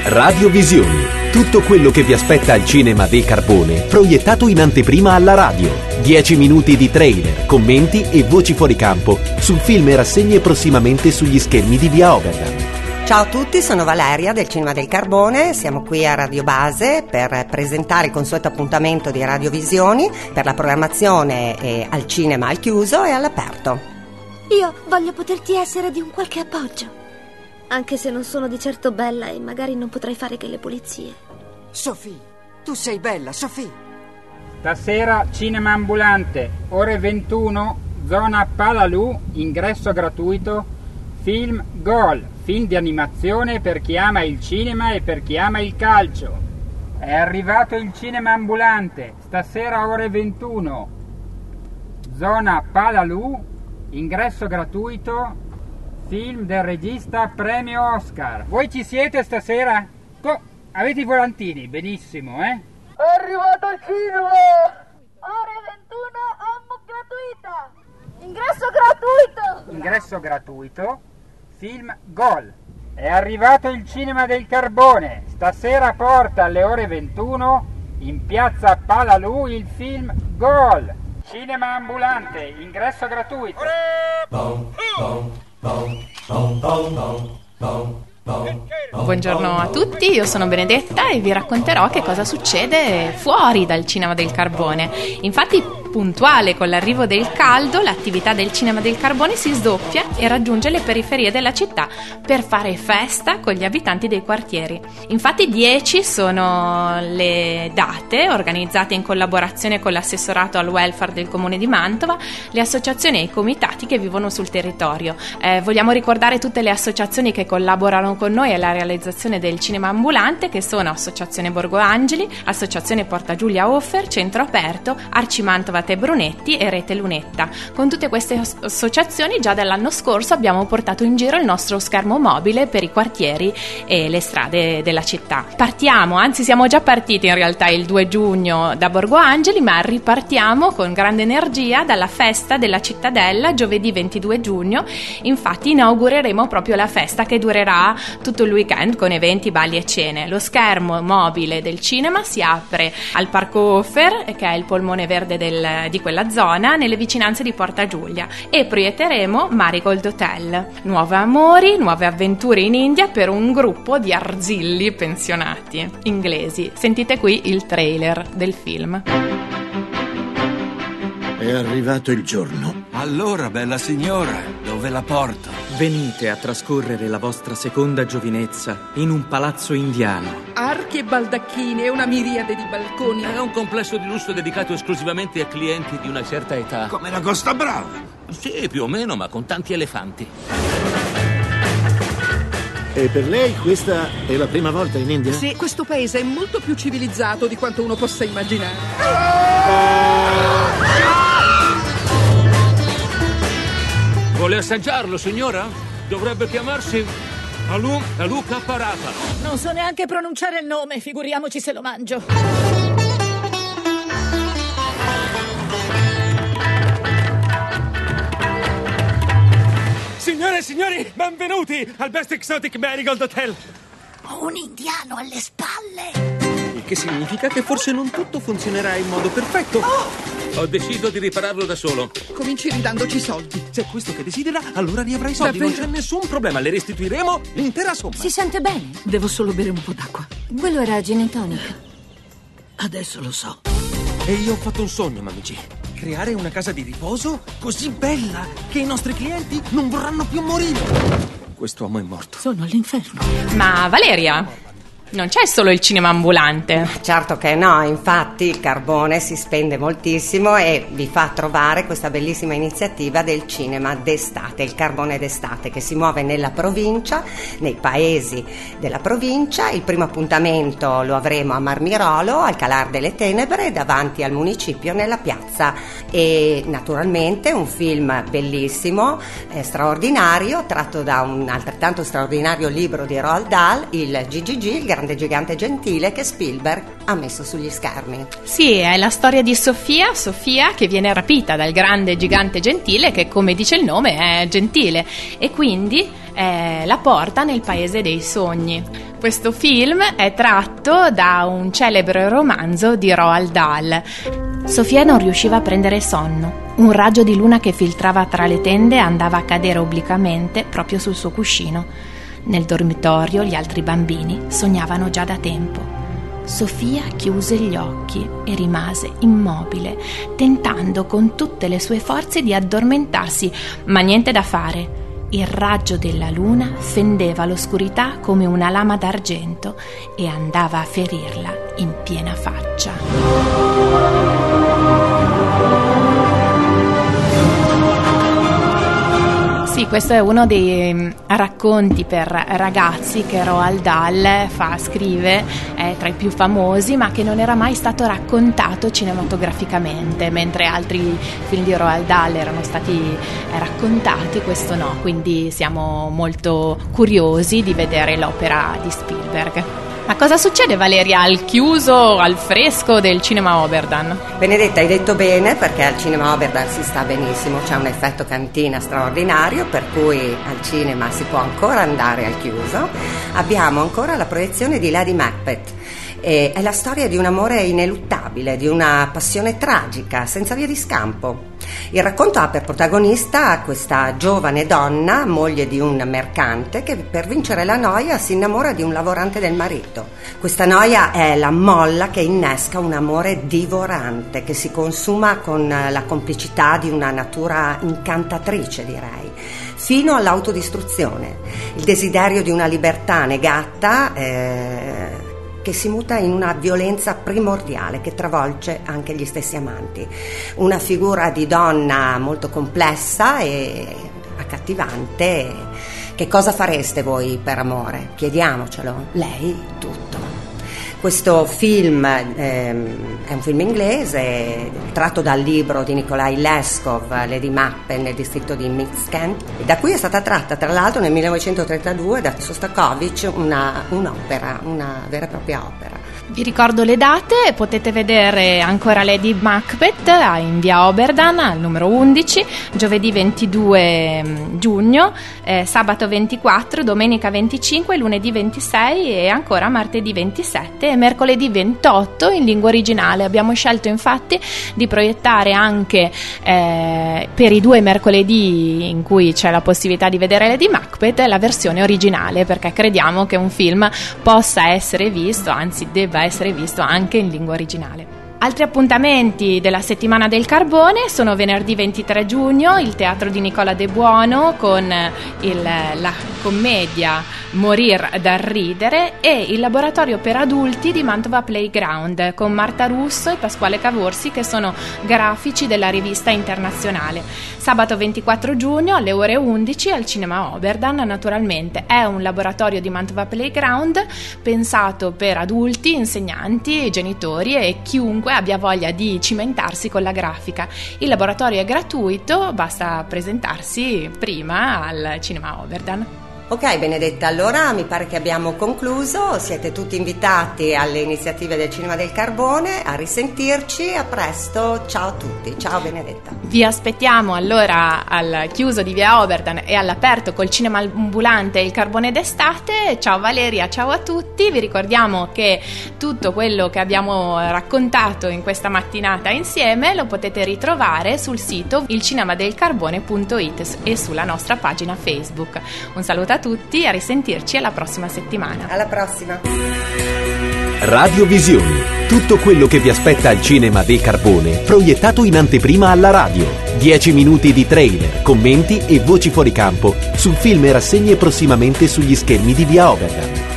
Radiovisioni. Tutto quello che vi aspetta al cinema del Carbone, proiettato in anteprima alla radio. 10 minuti di trailer, commenti e voci fuori campo sul film e rassegne prossimamente sugli schermi di Via Oberdan. Ciao a tutti, sono Valeria del Cinema del Carbone, siamo qui a Radio Base per presentare il consueto appuntamento di Radiovisioni per la programmazione al cinema al chiuso e all'aperto. Io voglio poterti essere di un qualche appoggio. Anche se non sono di certo bella e magari non potrai fare che le pulizie. Sophie, tu sei bella, Sophie. Stasera cinema ambulante, ore 21, zona Palalù, ingresso gratuito, film Goal, film di animazione per chi ama il cinema e per chi ama il calcio. È arrivato il cinema ambulante, stasera ore 21, zona Palalù, ingresso gratuito, film del regista premio Oscar. Voi ci siete stasera? Avete i volantini? Benissimo, eh? È arrivato il cinema! Ore 21, gratuita! Ingresso gratuito, film Goal. È arrivato il cinema del Carbone. Stasera porta alle ore 21 in piazza Palalù il film Goal. Cinema ambulante, ingresso gratuito. Buongiorno a tutti, io sono Benedetta e vi racconterò che cosa succede fuori dal Cinema del Carbone. Infatti, puntuale con l'arrivo del caldo, l'attività del Cinema del Carbone si sdoppia e raggiunge le periferie della città per fare festa con gli abitanti dei quartieri. Infatti 10 sono le date organizzate in collaborazione con l'assessorato al welfare del comune di Mantova, le associazioni e i comitati che vivono sul territorio. Vogliamo ricordare tutte le associazioni che collaborano con noi alla realizzazione del cinema ambulante, che sono Associazione Borgo Angeli, Associazione Porta Giulia Offer, Centro Aperto, Arci Mantova Te Brunetti e Rete Lunetta. Con tutte queste associazioni già dall'anno scorso abbiamo portato in giro il nostro schermo mobile per i quartieri e le strade della città. Partiamo, anzi siamo già partiti in realtà il 2 giugno da Borgo Angeli, ma ripartiamo con grande energia dalla festa della Cittadella giovedì 22 giugno. Infatti inaugureremo proprio la festa che durerà tutto il weekend con eventi, balli e cene. Lo schermo mobile del cinema si apre al Parco Offer, che è il polmone verde di quella zona, nelle vicinanze di Porta Giulia, e proietteremo Marigold Hotel. Nuovi amori, nuove avventure in India per un gruppo di arzilli pensionati inglesi. Sentite qui il trailer del film. È arrivato il giorno. Allora, bella signora, dove la porto? Venite a trascorrere la vostra seconda giovinezza in un palazzo indiano. Archi e baldacchini e una miriade di balconi. È un complesso di lusso dedicato esclusivamente a clienti di una certa età. Come la Costa Brava? Sì, più o meno, ma con tanti elefanti. E per lei questa è la prima volta in India? Sì, questo paese è molto più civilizzato di quanto uno possa immaginare. Vuole assaggiarlo, signora? Dovrebbe chiamarsi Alù Capparata. Non so neanche pronunciare il nome, figuriamoci se lo mangio. Signore e signori, benvenuti al Best Exotic Marigold Hotel. Ho un indiano alle spalle. Il che significa che forse non tutto funzionerà in modo perfetto. Ho deciso di ripararlo da solo. Cominci ridandoci soldi. Se è questo che desidera, allora riavrà i soldi. Davvero? Non c'è nessun problema, le restituiremo l'intera somma. Si sente bene? Devo solo bere un po' d'acqua. Quello era gin and tonic. Adesso lo so. E io ho fatto un sogno, mamici. Creare una casa di riposo così bella che i nostri clienti non vorranno più morire. Quest'uomo è morto. Sono all'inferno. Ma Valeria, non c'è solo il cinema ambulante. Certo che no, infatti il Carbone si spende moltissimo e vi fa trovare questa bellissima iniziativa del cinema d'estate, il Carbone d'estate, che si muove nella provincia, nei paesi della provincia. Il primo appuntamento lo avremo a Marmirolo, al Calar delle Tenebre, davanti al municipio, nella piazza. E naturalmente un film bellissimo, straordinario, tratto da un altrettanto straordinario libro di Roald Dahl, il GGG, il grande gigante gentile, che Spielberg ha messo sugli schermi. Sì, è la storia di Sofia che viene rapita dal grande gigante gentile, che come dice il nome è gentile, e quindi la porta nel paese dei sogni. Questo film è tratto da un celebre romanzo di Roald Dahl. Sofia non riusciva a prendere sonno. Un raggio di luna che filtrava tra le tende andava a cadere obliquamente proprio sul suo cuscino. Nel dormitorio gli altri bambini sognavano già da tempo. Sofia chiuse gli occhi e rimase immobile, tentando con tutte le sue forze di addormentarsi, ma niente da fare. Il raggio della luna fendeva l'oscurità come una lama d'argento e andava a ferirla in piena faccia. Sì, questo è uno dei racconti per ragazzi che Roald Dahl scrive, è tra i più famosi, ma che non era mai stato raccontato cinematograficamente, mentre altri film di Roald Dahl erano stati raccontati, questo no, quindi siamo molto curiosi di vedere l'opera di Spielberg. Ma cosa succede, Valeria, al chiuso, al fresco del cinema Oberdan? Benedetta, hai detto bene, perché al cinema Oberdan si sta benissimo, c'è un effetto cantina straordinario, per cui al cinema si può ancora andare al chiuso. Abbiamo ancora la proiezione di Lady Macbeth. È la storia di un amore ineluttabile, di una passione tragica, senza via di scampo. Il racconto ha per protagonista questa giovane donna, moglie di un mercante, che per vincere la noia si innamora di un lavorante del marito. Questa noia è la molla che innesca un amore divorante, che si consuma con la complicità di una natura incantatrice, direi, fino all'autodistruzione. Il desiderio di una libertà negata che si muta in una violenza primordiale che travolge anche gli stessi amanti. Una figura di donna molto complessa e accattivante. Che cosa fareste voi per amore? Chiediamocelo. Lei tutto. Questo film è un film inglese tratto dal libro di Nikolai Leskov, Lady Macbeth nel distretto di Mid-Kent, da cui è stata tratta tra l'altro nel 1932 da Shostakovich un'opera, una vera e propria opera. Vi ricordo le date, potete vedere ancora Lady Macbeth in via Oberdan al numero 11, giovedì 22 giugno, sabato 24, domenica 25, lunedì 26 e ancora martedì 27 e mercoledì 28 in lingua originale. Abbiamo scelto infatti di proiettare anche per i 2 mercoledì in cui c'è la possibilità di vedere Lady Macbeth la versione originale, perché crediamo che un film possa essere visto, anzi debba essere visto anche in lingua originale. Altri appuntamenti della settimana del carbone sono venerdì 23 giugno, il teatro di Nicola De Buono con la commedia Morir dal ridere e il laboratorio per adulti di Mantova Playground con Marta Russo e Pasquale Cavorsi, che sono grafici della rivista internazionale. Sabato 24 giugno alle ore 11 al cinema Oberdan, naturalmente è un laboratorio di Mantova Playground pensato per adulti, insegnanti, genitori e chiunque abbia voglia di cimentarsi con la grafica. Il laboratorio è gratuito, basta presentarsi prima al cinema Oberdan. Ok Benedetta, allora mi pare che abbiamo concluso, siete tutti invitati alle iniziative del Cinema del Carbone, a risentirci, a presto, ciao a tutti, ciao Benedetta. Vi aspettiamo allora al chiuso di via Oberdan e all'aperto col cinema ambulante Il Carbone d'estate. Ciao Valeria, ciao a tutti, vi ricordiamo che tutto quello che abbiamo raccontato in questa mattinata insieme lo potete ritrovare sul sito ilcinemadelcarbone.it e sulla nostra pagina Facebook. Un saluto a tutti, a risentirci alla prossima settimana. Alla prossima. Radiovisioni, tutto quello che vi aspetta al cinema del Carbone, proiettato in anteprima alla radio. 10 minuti di trailer, commenti e voci fuori campo sul film e rassegne prossimamente sugli schermi di via Oberdan.